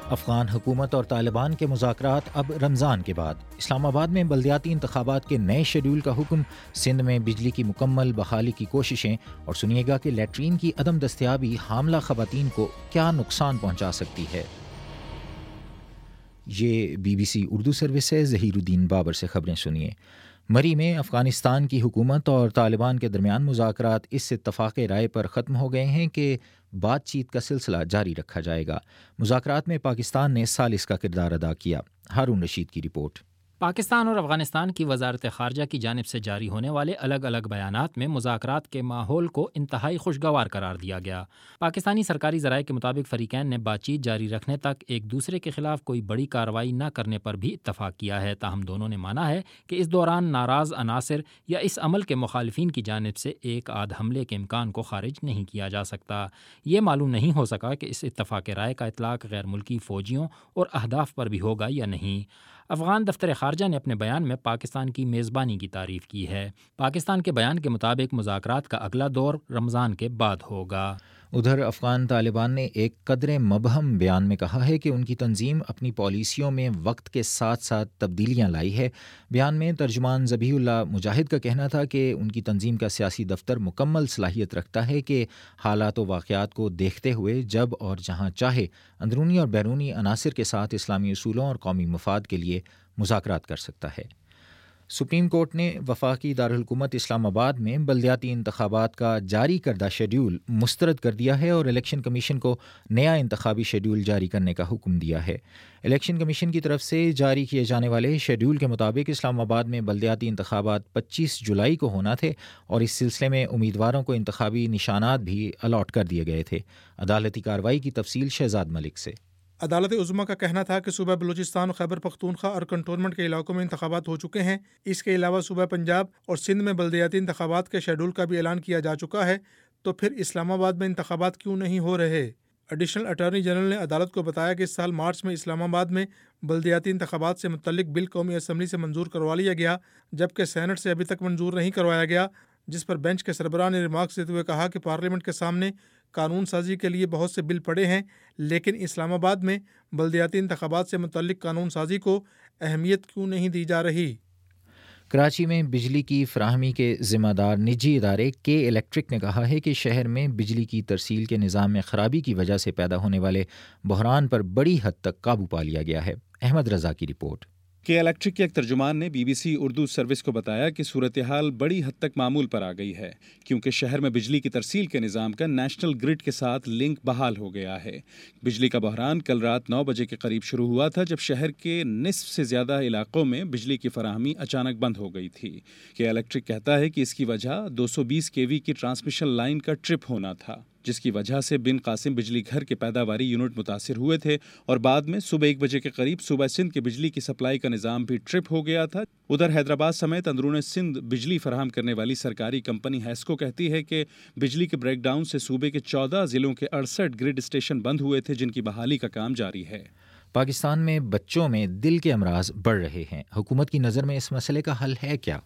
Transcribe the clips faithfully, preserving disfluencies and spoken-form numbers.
افغان حکومت اور طالبان کے مذاکرات اب رمضان کے بعد۔ اسلام آباد میں بلدیاتی انتخابات کے نئے شیڈول کا حکم، سندھ میں بجلی کی مکمل بحالی کی کوششیں، اور سنیے گا کہ لیٹرین کی عدم دستیابی حاملہ خواتین کو کیا نقصان پہنچا سکتی ہے۔ یہ B B C Urdu service ہے۔ ظہیر الدین بابر سے خبریں سنیے۔ مری میں افغانستان کی حکومت اور طالبان کے درمیان مذاکرات اس اتفاق رائے پر ختم ہو گئے ہیں کہ بات چیت کا سلسلہ جاری رکھا جائے گا۔ مذاکرات میں پاکستان نے ثالث کا کردار ادا کیا۔ ہارون رشید کی رپورٹ۔ پاکستان اور افغانستان کی وزارت خارجہ کی جانب سے جاری ہونے والے الگ الگ بیانات میں مذاکرات کے ماحول کو انتہائی خوشگوار قرار دیا گیا۔ پاکستانی سرکاری ذرائع کے مطابق فریقین نے بات چیت جاری رکھنے تک ایک دوسرے کے خلاف کوئی بڑی کارروائی نہ کرنے پر بھی اتفاق کیا ہے، تاہم دونوں نے مانا ہے کہ اس دوران ناراض عناصر یا اس عمل کے مخالفین کی جانب سے ایک آدھ حملے کے امکان کو خارج نہیں کیا جا سکتا۔ یہ معلوم نہیں ہو سکا کہ اس اتفاق رائے کا اطلاق غیر ملکی فوجیوں اور اہداف پر بھی ہوگا یا نہیں۔ افغان دفتر خارجہ نے اپنے بیان میں پاکستان کی میزبانی کی تعریف کی ہے۔ پاکستان کے بیان کے مطابق مذاکرات کا اگلا دور رمضان کے بعد ہوگا۔ ادھر افغان طالبان نے ایک قدرے مبہم بیان میں کہا ہے کہ ان کی تنظیم اپنی پالیسیوں میں وقت کے ساتھ ساتھ تبدیلیاں لائی ہے۔ بیان میں ترجمان ذبیح اللہ مجاہد کا کہنا تھا کہ ان کی تنظیم کا سیاسی دفتر مکمل صلاحیت رکھتا ہے کہ حالات و واقعات کو دیکھتے ہوئے جب اور جہاں چاہے اندرونی اور بیرونی عناصر کے ساتھ اسلامی اصولوں اور قومی مفاد کے لیے مذاکرات کر سکتا ہے۔ سپریم کورٹ نے وفاقی دارالحکومت اسلام آباد میں بلدیاتی انتخابات کا جاری کردہ شیڈول مسترد کر دیا ہے اور الیکشن کمیشن کو نیا انتخابی شیڈول جاری کرنے کا حکم دیا ہے۔ الیکشن کمیشن کی طرف سے جاری کیے جانے والے شیڈول کے مطابق اسلام آباد میں بلدیاتی انتخابات پچیس جولائی کو ہونا تھے اور اس سلسلے میں امیدواروں کو انتخابی نشانات بھی الاٹ کر دیے گئے تھے۔ عدالتی کارروائی کی تفصیل شہزاد ملک سے۔ عدالت عظمیٰ کا کہنا تھا کہ صوبہ بلوچستان، خیبر پختونخوا اور کنٹونمنٹ کے علاقوں میں انتخابات ہو چکے ہیں۔ اس کے علاوہ صوبہ پنجاب اور سندھ میں بلدیاتی انتخابات کے شیڈول کا بھی اعلان کیا جا چکا ہے، تو پھر اسلام آباد میں انتخابات کیوں نہیں ہو رہے؟ ایڈیشنل اٹارنی جنرل نے عدالت کو بتایا کہ اس سال مارچ میں اسلام آباد میں بلدیاتی انتخابات سے متعلق بل قومی اسمبلی سے منظور کروا لیا گیا، جبکہ سینٹ سے ابھی تک منظور نہیں کروایا گیا، جس پر بینچ کے سربراہ نے ریمارکس دیتے ہوئے کہا کہ پارلیمنٹ کے سامنے قانون سازی کے لیے بہت سے بل پڑے ہیں، لیکن اسلام آباد میں بلدیاتی انتخابات سے متعلق قانون سازی کو اہمیت کیوں نہیں دی جا رہی؟ کراچی میں بجلی کی فراہمی کے ذمہ دار نجی ادارے کے الیکٹرک نے کہا ہے کہ شہر میں بجلی کی ترسیل کے نظام میں خرابی کی وجہ سے پیدا ہونے والے بحران پر بڑی حد تک قابو پا لیا گیا ہے۔ احمد رضا کی رپورٹ۔ کے الیکٹرک کے ایک ترجمان نے B B C Urdu service کو بتایا کہ صورتحال بڑی حد تک معمول پر آ گئی ہے، کیونکہ شہر میں بجلی کی ترسیل کے نظام کا نیشنل گرڈ کے ساتھ لنک بحال ہو گیا ہے۔ بجلی کا بحران کل رات نو بجے کے قریب شروع ہوا تھا، جب شہر کے نصف سے زیادہ علاقوں میں بجلی کی فراہمی اچانک بند ہو گئی تھی۔ کے الیکٹرک کہتا ہے کہ اس کی وجہ دو سو بیس کے وی کی ٹرانسمیشن لائن کا ٹرپ ہونا تھا، جس کی وجہ سے بن قاسم بجلی گھر کے پیداواری یونٹ متاثر ہوئے تھے، اور بعد میں صبح ایک بجے کے قریب صوبہ سندھ کے بجلی کی سپلائی کا نظام بھی ٹرپ ہو گیا تھا۔ ادھر حیدرآباد سمیت اندرون سندھ بجلی فراہم کرنے والی سرکاری کمپنی ہیسکو کہتی ہے کہ بجلی کے بریک ڈاؤن سے صوبے کے چودہ ضلعوں کے اڑسٹھ گرڈ اسٹیشن بند ہوئے تھے، جن کی بحالی کا کام جاری ہے۔ پاکستان میں بچوں میں دل کے امراض بڑھ رہے ہیں، حکومت کی نظر میں اس مسئلے کا حل ہے کیا؟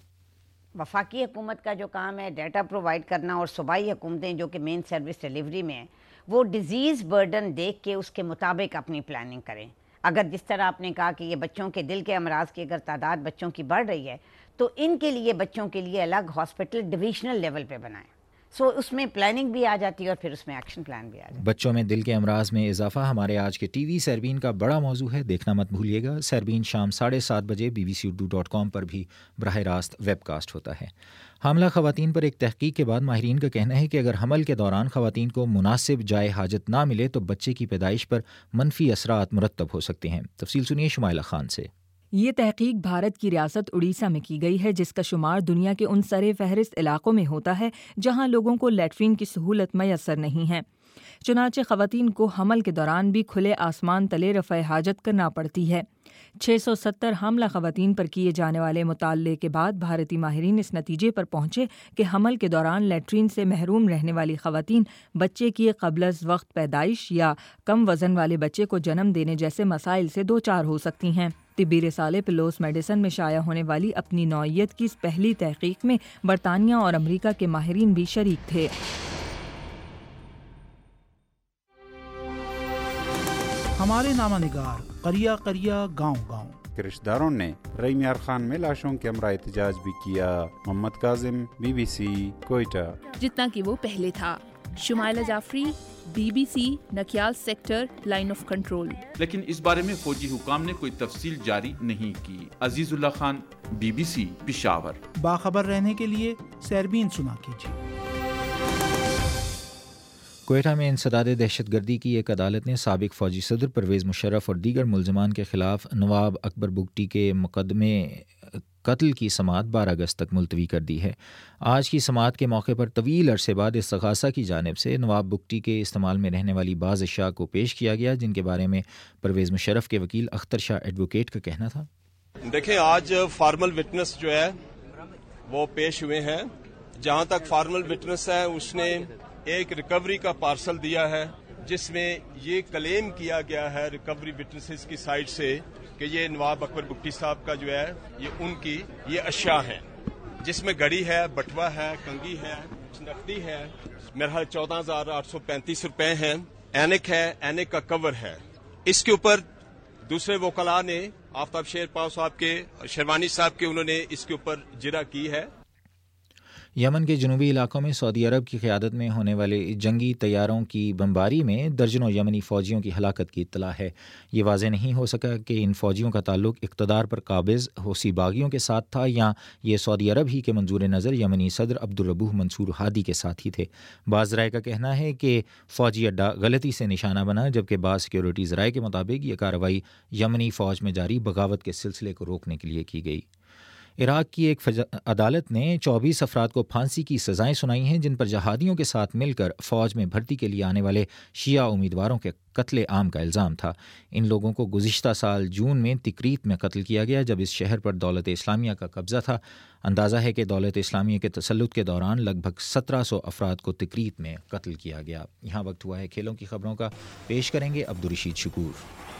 وفاقی حکومت کا جو کام ہے ڈیٹا پرووائڈ کرنا، اور صوبائی حکومتیں جو کہ مین سروس ڈیلیوری میں ہیں، وہ ڈیزیز برڈن دیکھ کے اس کے مطابق اپنی پلاننگ کریں۔ اگر جس طرح آپ نے کہا کہ یہ بچوں کے دل کے امراض کی اگر تعداد بچوں کی بڑھ رہی ہے، تو ان کے لیے بچوں کے لیے الگ ہاسپٹل ڈویژنل لیول پہ بنائیں۔ سو اس میں پلاننگ بھی آ جاتی ہے اور پھر اس میں ایکشن پلان بھی آ جاتا ہے۔ بچوں میں دل کے امراض میں اضافہ ہمارے آج کے ٹی وی سیربین کا بڑا موضوع ہے، دیکھنا مت بھولیے گا۔ سیربین شام ساڑھے سات بجے B B C Urdu dot com پر بھی براہ راست ویب کاسٹ ہوتا ہے۔ حاملہ خواتین پر ایک تحقیق کے بعد ماہرین کا کہنا ہے کہ اگر حمل کے دوران خواتین کو مناسب جائے حاجت نہ ملے تو بچے کی پیدائش پر منفی اثرات مرتب ہو سکتے ہیں۔ تفصیل سنیے شمائلہ خان سے۔ یہ تحقیق بھارت کی ریاست اڑیسہ میں کی گئی ہے، جس کا شمار دنیا کے ان سر فہرست علاقوں میں ہوتا ہے جہاں لوگوں کو لیٹرین کی سہولت میسر نہیں ہے۔ چنانچہ خواتین کو حمل کے دوران بھی کھلے آسمان تلے رفع حاجت کرنا پڑتی ہے۔ چھ سو ستر حاملہ خواتین پر کیے جانے والے مطالعے کے بعد بھارتی ماہرین اس نتیجے پر پہنچے کہ حمل کے دوران لیٹرین سے محروم رہنے والی خواتین بچے کی قبل از وقت پیدائش یا کم وزن والے بچے کو جنم دینے جیسے مسائل سے دوچار ہو سکتی ہیں۔ طبی رسالے پلوس میڈیسن میں شائع ہونے والی اپنی نوعیت کی اس پہلی تحقیق میں برطانیہ اور امریکہ کے ماہرین بھی شریک تھے۔ ہمارے نامہ نگار قریہ قریہ گاؤں گاؤں کے رشتہ داروں نے رئی میار خان میں لاشوں کے ہمراہ احتجاج بھی کیا. Muhammad Kazim, B B C, Quetta. جتنا کہ وہ پہلے تھا. Shumaila Jafri, B B C, Nakyal sector, line of control. لیکن اس بارے میں فوجی حکام نے کوئی تفصیل جاری نہیں کی. Aziz Ullah Khan, B B C, Peshawar. باخبر رہنے کے لیے سیربین سنا کیجیے. کوئٹہ میں انسداد دہشت گردی کی ایک عدالت نے سابق فوجی صدر پرویز مشرف اور دیگر ملزمان کے خلاف نواب اکبر بگٹی کے مقدمے قتل کی سماعت بارہ اگست تک ملتوی کر دی ہے. آج کی سماعت کے موقع پر طویل عرصے بعد استغاثہ کی جانب سے نواب بگٹی کے استعمال میں رہنے والی بعض اشیاء کو پیش کیا گیا، جن کے بارے میں پرویز مشرف کے وکیل اختر شاہ ایڈوکیٹ کا کہنا تھا. دیکھیں، آج فارمل وٹنس جو ہے وہ پیش ہوئے ہیں. جہاں تک فارمل وٹنس ہے، اس نے ایک ریکوری کا پارسل دیا ہے جس میں یہ کلیم کیا گیا ہے ریکوری وٹنسز کی سائڈ سے کہ یہ نواب اکبر بگٹی صاحب کا جو ہے یہ ان کی یہ اشیاء ہیں، جس میں گھڑی ہے، بٹوا ہے، کنگھی ہے، نقدی ہے، میرا خیال چودہ ہزار آٹھ سو پینتیس روپے ہیں، اینک ہے، اینک کا کور ہے. اس کے اوپر دوسرے وکلاء نے آفتاب شیر پاؤ صاحب کے، شیروانی صاحب کے، انہوں نے اس کے اوپر جرح کی ہے. یمن کے جنوبی علاقوں میں سعودی عرب کی قیادت میں ہونے والے جنگی طیاروں کی بمباری میں درجنوں یمنی فوجیوں کی ہلاکت کی اطلاع ہے. یہ واضح نہیں ہو سکا کہ ان فوجیوں کا تعلق اقتدار پر قابض حوثی باغیوں کے ساتھ تھا یا یہ سعودی عرب ہی کے منظور نظر یمنی صدر عبدالربوح منصور ہادی کے ساتھ ہی تھے. بعض ذرائع کا کہنا ہے کہ فوجی اڈہ غلطی سے نشانہ بنا، جبکہ بعض سیکیورٹی ذرائع کے مطابق یہ کارروائی یمنی فوج میں جاری بغاوت کے سلسلے کو روکنے کے لیے کی گئی. عراق کی ایک عدالت نے چوبیس افراد کو پھانسی کی سزائیں سنائی ہیں، جن پر جہادیوں کے ساتھ مل کر فوج میں بھرتی کے لیے آنے والے شیعہ امیدواروں کے قتل عام کا الزام تھا. ان لوگوں کو گزشتہ سال جون میں تکریت میں قتل کیا گیا، جب اس شہر پر دولت اسلامیہ کا قبضہ تھا. اندازہ ہے کہ دولت اسلامیہ کے تسلط کے دوران لگ بھگ سترہ سو افراد کو تکریت میں قتل کیا گیا. یہاں وقت ہوا ہے کھیلوں کی خبروں کا. پیش کریں گے عبدالرشید شکور.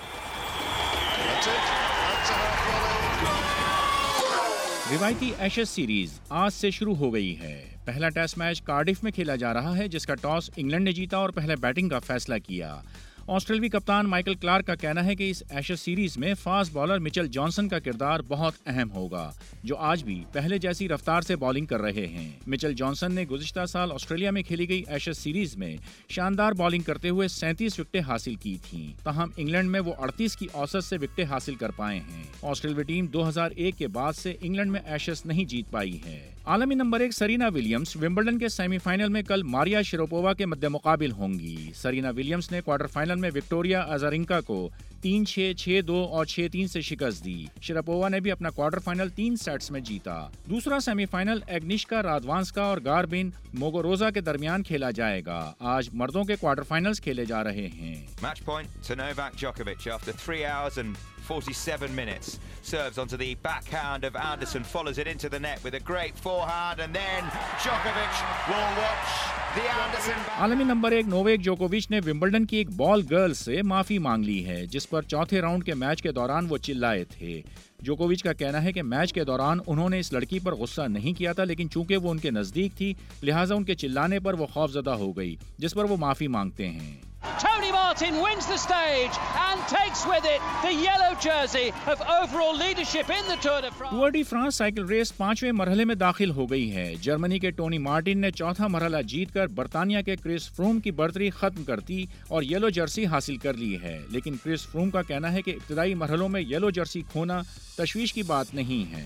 روایتی ایشز سیریز آج سے شروع ہو گئی ہے. پہلا ٹیسٹ میچ کارڈف میں کھیلا جا رہا ہے، جس کا ٹاس انگلینڈ نے جیتا اور پہلے بیٹنگ کا فیصلہ کیا. آسٹریلوی کپتان مائیکل کلارک کا کہنا ہے کہ اس ایشز سیریز میں فاسٹ بالر مچل جانسن کا کردار بہت اہم ہوگا، جو آج بھی پہلے جیسی رفتار سے بالنگ کر رہے ہیں. مچل جانسن نے گزشتہ سال آسٹریلیا میں کھیلی گئی ایشز سیریز میں شاندار بالنگ کرتے ہوئے سینتیس وکٹیں حاصل کی تھیں، تاہم انگلینڈ میں وہ اڑتیس کی اوسط سے وکٹیں حاصل کر پائے ہیں. آسٹریلوی ٹیم دو ہزار ایک کے بعد سے انگلینڈ میں ایشز نہیں جیت پائی ہے. عالمی نمبر ایک سرینا ولیمز ومبلڈن کے سیمی فائنل میں کل ماریا شروپووا کے مد مقابل ہوں گی. سرینا ولیمز نے کوارٹر فائنل میں وکٹوریا ازارینکا کو تین چھ چھ دو اور چھ تین سے شکست دی. شراپووا نے بھی اپنا کوارٹر فائنل تین سیٹس میں جیتا. دوسرا سیمی فائنل ایگنیشکا رادوانسکا اور گاربین موگوروزا کے درمیان کھیلا جائے گا. آج مردوں کے کوارٹر فائنلز کھیلے جا رہے ہیں. Match point to Novak Djokovic after three hours and forty-seven minutes. Serves onto the backhand of Anderson, follows it into the net with a great forehand, and then Djokovic will watch the Anderson. عالمی number ایک Novak جوکووچ نے Wimbledon کی ایک بال girl سے معافی مانگ لی ہے، جس پر چوتھے راؤنڈ کے میچ کے دوران وہ چلائے تھے. جوکووچ کا کہنا ہے کہ میچ کے دوران انہوں نے اس لڑکی پر غصہ نہیں کیا تھا، لیکن چونکہ وہ ان کے نزدیک تھی لہٰذا ان کے چلانے پر وہ خوفزدہ ہو گئی، جس پر وہ معافی مانگتے ہیں. Tony Martin wins the stage and takes with it the yellow jersey of overall leadership in the Tour de France. Tour de France cycle race پانچویں مرحلے میں داخل ہو گئی ہے. جرمنی کے ٹونی مارٹن نے چوتھا مرحلہ جیت کر برطانیہ کے کرس فروم کی برتری ختم کر دی اور یلو جرسی حاصل کر لی ہے، لیکن کرس فروم کا کہنا ہے کہ ابتدائی مرحلوں میں یلو جرسی کھونا تشویش کی بات نہیں ہے.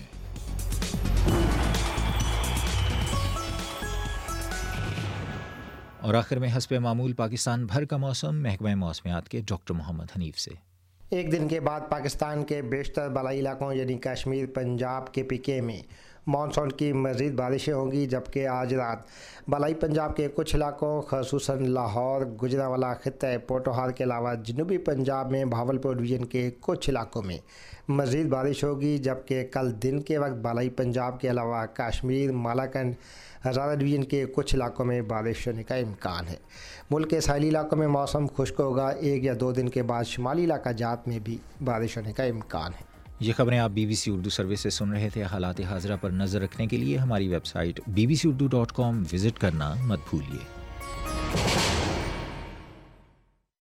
اور آخر میں حسب معمول پاکستان بھر کا موسم محکمہ موسمیات کے ڈاکٹر محمد حنیف سے. ایک دن کے بعد پاکستان کے بیشتر بالائی علاقوں یعنی کشمیر، پنجاب کے پی کے میں مانسون کی مزید بارشیں ہوں گی، جبکہ آج رات بالائی پنجاب کے کچھ علاقوں خصوصاً لاہور، گجرانوالہ خطہ پوٹوہار کے علاوہ جنوبی پنجاب میں بھاولپور ڈویژن کے کچھ علاقوں میں مزید بارش ہوگی، جبکہ کل دن کے وقت بالائی پنجاب کے علاوہ کشمیر، مالاکنڈ، ہزارہ ڈویژن کے کچھ علاقوں میں بارش ہونے کا امکان ہے. ملک کے ساحلی علاقوں میں موسم خشک ہوگا. ایک یا دو دن کے بعد شمالی علاقہ جات میں بھی بارش ہونے کا امکان ہے. یہ خبریں آپ B B C Urdu service سے سن رہے تھے. حالات حاضرہ پر نظر رکھنے کے لیے ہماری website B B C Urdu dot com visit کرنا مت بھولیے.